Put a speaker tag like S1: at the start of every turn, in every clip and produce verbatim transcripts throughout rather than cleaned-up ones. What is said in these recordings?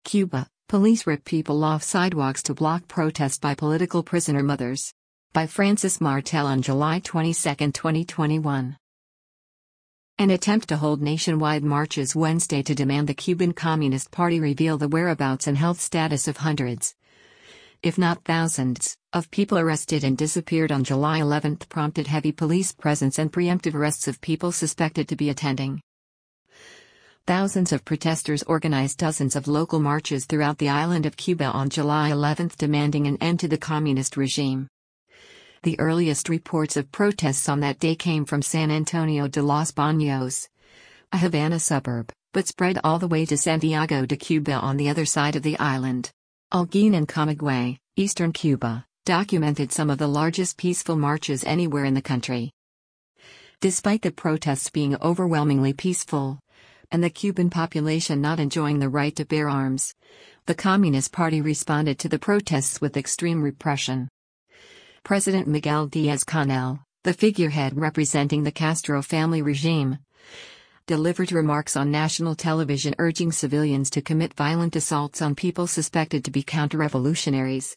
S1: Cuba, police rip people off sidewalks to block protest by political prisoner mothers. By Francis Martel on July twenty-second, twenty twenty-one. An attempt to hold nationwide marches Wednesday to demand the Cuban Communist Party reveal the whereabouts and health status of hundreds, if not thousands, of people arrested and disappeared on July eleventh prompted heavy police presence and preemptive arrests of people suspected to be attending. Thousands of protesters organized dozens of local marches throughout the island of Cuba on July eleventh demanding an end to the communist regime. The earliest reports of protests on that day came from San Antonio de los Baños, a Havana suburb, but spread all the way to Santiago de Cuba on the other side of the island. Holguín and Camagüey, eastern Cuba, documented some of the largest peaceful marches anywhere in the country. Despite the protests being overwhelmingly peaceful, and the Cuban population not enjoying the right to bear arms, the Communist Party responded to the protests with extreme repression. President Miguel Díaz-Canel, the figurehead representing the Castro family regime, delivered remarks on national television urging civilians to commit violent assaults on people suspected to be counter-revolutionaries.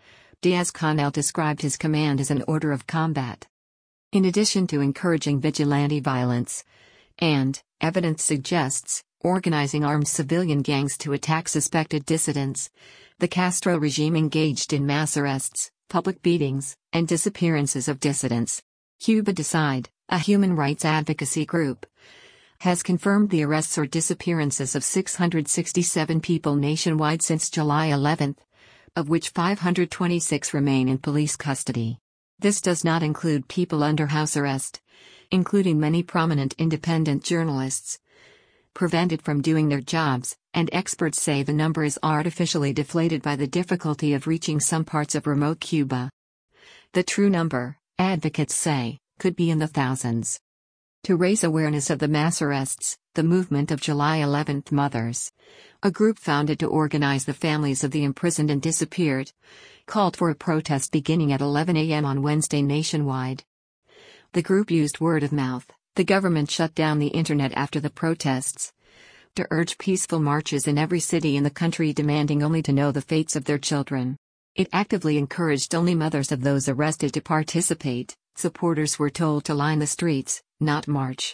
S1: Díaz-Canel described his command as an order of combat. In addition to encouraging vigilante violence, and, evidence suggests, organizing armed civilian gangs to attack suspected dissidents, the Castro regime engaged in mass arrests, public beatings, and disappearances of dissidents. Cuba Decide, a human rights advocacy group, has confirmed the arrests or disappearances of six hundred sixty-seven people nationwide since July eleventh, of which five hundred twenty-six remain in police custody. This does not include people under house arrest, including many prominent independent journalists, prevented from doing their jobs, and experts say the number is artificially deflated by the difficulty of reaching some parts of remote Cuba. The true number, advocates say, could be in the thousands. To raise awareness of the mass arrests, the Movement of July eleventh Mothers, a group founded to organize the families of the imprisoned and disappeared, called for a protest beginning at eleven a m on Wednesday nationwide. The group used word of mouth. The government shut down the internet after the protests to urge peaceful marches in every city in the country demanding only to know the fates of their children. It actively encouraged only mothers of those arrested to participate. Supporters were told to line the streets, not march.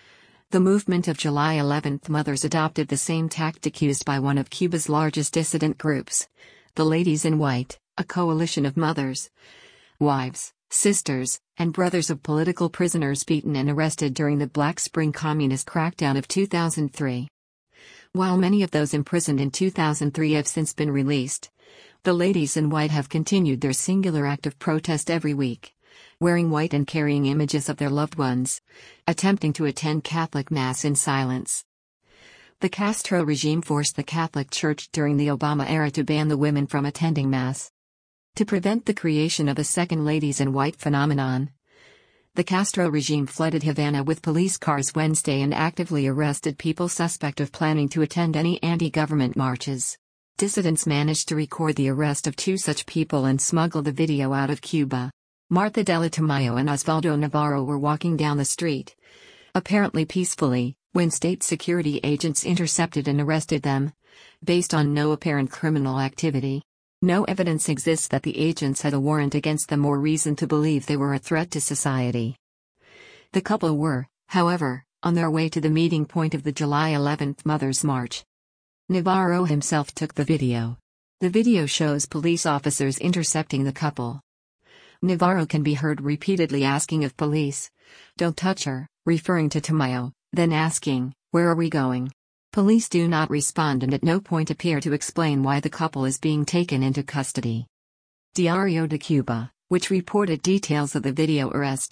S1: The Movement of July eleventh Mothers adopted the same tactic used by one of Cuba's largest dissident groups, the Ladies in White, a coalition of mothers, wives, sisters, and brothers of political prisoners beaten and arrested during the Black Spring communist crackdown of two thousand three. While many of those imprisoned in two thousand three have since been released, the Ladies in White have continued their singular act of protest every week, wearing white and carrying images of their loved ones, attempting to attend Catholic Mass in silence. The Castro regime forced the Catholic Church during the Obama era to ban the women from attending Mass. To prevent the creation of a second Ladies in White phenomenon, the Castro regime flooded Havana with police cars Wednesday and actively arrested people suspect of planning to attend any anti-government marches. Dissidents managed to record the arrest of two such people and smuggle the video out of Cuba. Martha Della Tamayo and Osvaldo Navarro were walking down the street, apparently peacefully, when state security agents intercepted and arrested them, based on no apparent criminal activity. No evidence exists that the agents had a warrant against them or reason to believe they were a threat to society. The couple were, however, on their way to the meeting point of the July eleventh Mothers' March. Navarro himself took the video. The video shows police officers intercepting the couple. Navarro can be heard repeatedly asking of police, "Don't touch her," referring to Tamayo, then asking, "Where are we going?" Police do not respond and at no point appear to explain why the couple is being taken into custody. Diario de Cuba, which reported details of the video arrest,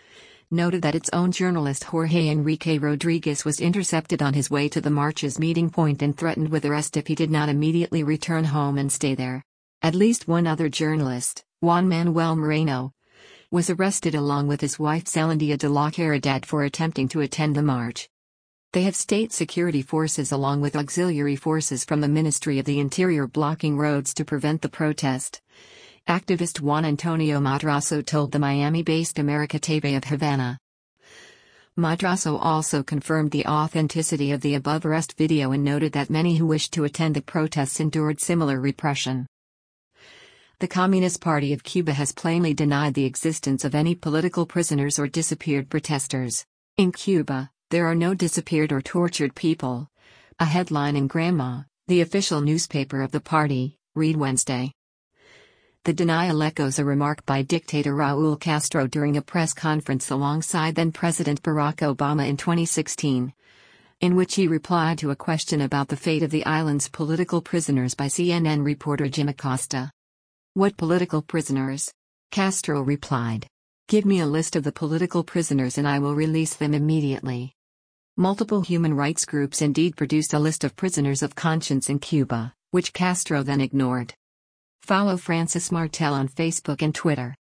S1: noted that its own journalist Jorge Enrique Rodriguez was intercepted on his way to the march's meeting point and threatened with arrest if he did not immediately return home and stay there. At least one other journalist, Juan Manuel Moreno, was arrested along with his wife Celindia de la Caridad for attempting to attend the march. They have state security forces along with auxiliary forces from the Ministry of the Interior blocking roads to prevent the protest. Activist Juan Antonio Madrazo told the Miami-based America T V of Havana. Madrazo also confirmed the authenticity of the above arrest video and noted that many who wished to attend the protests endured similar repression. The Communist Party of Cuba has plainly denied the existence of any political prisoners or disappeared protesters. In Cuba, there are no disappeared or tortured people. A headline in Granma, the official newspaper of the party, read Wednesday. The denial echoes a remark by dictator Raúl Castro during a press conference alongside then-President Barack Obama in twenty sixteen, in which he replied to a question about the fate of the island's political prisoners by C N N reporter Jim Acosta. "What political prisoners?" Castro replied. "Give me a list of the political prisoners and I will release them immediately." Multiple human rights groups indeed produced a list of prisoners of conscience in Cuba, which Castro then ignored. Follow Francis Martel on Facebook and Twitter.